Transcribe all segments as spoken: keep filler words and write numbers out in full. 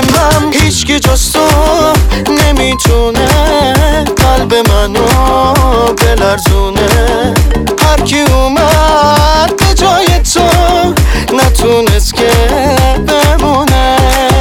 هم هیچکی جز تو نمیتونه قلب منو بلرزونه. هر کی اومد به جای تو نتونست که بمونه.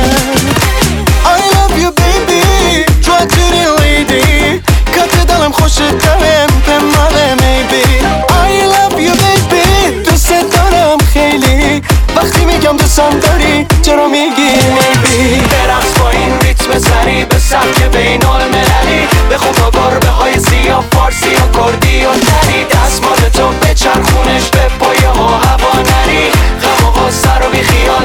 I love you baby جواتری لیدی کت دلم خوشت دارم به ماله میبی. I love you baby دوست دارم خیلی وقتی میگم دوستم داری چرا میگی میبی. برقص با این ریتم سری به سبک بین المللی بخون با گربه های سیاه فارسی و کردی و تری. دستمال تو به چرخونش به پایه ها هوا نری غم و غصه رو بی خیال.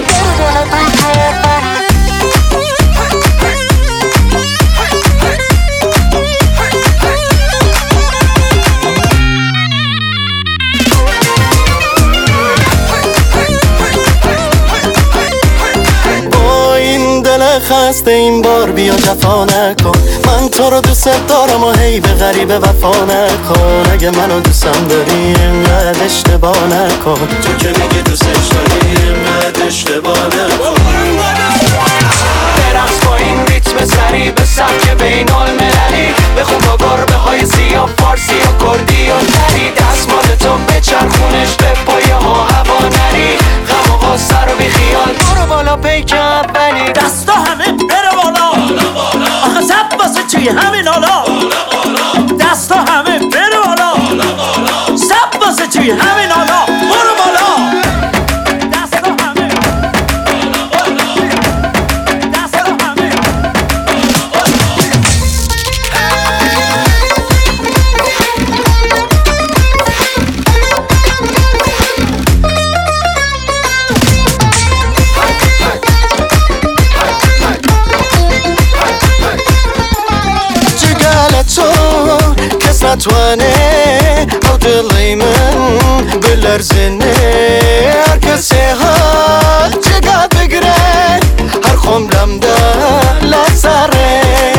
خسته این بار بیا جفا نکن. من تو رو دوست دارم و هی به غریبه وفا نکن. اگه منو دوستم داری اینقدر اشتباه نکن. تو که میگی دوستش داری اینقدر اشتباه نکن. برقص با این ریتم سری به سبک بین المللی بخون با گربه های سیاه فارسی و کردی و تری. دستمال تو به چرخونش به پایه ها هوا نری غم و غصه رو بی خیال. برو بالا پیک اولی دستا همه بره بالا آخه زب واسه چی همین حالا. دستا همه بره بالا زب واسه چی همین حالا. برو بالا دستا همه دستا همه. نتوانه او دلی من بلرزنه. هر کسی ها جگه بگره هر خمرم در لحظره.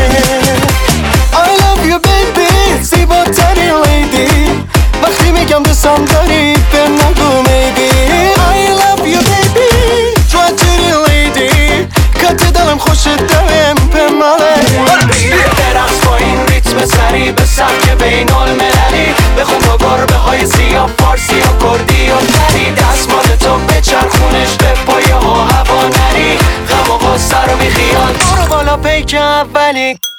I love you baby زیباتری لیدی وقتی میگم دوستم داری به نگو میبی. I love you baby جواتری لیدی کت دلم خوشت دارم به ماله. برقص با این ریتم سری به سبک بین المللی بخون با گربه های سیاه فارسی و کردی و تری. دستمال تو به چرخونش به پایه ها هوا نری غم و غصه رو بی خیال. برو بالا پیک اولی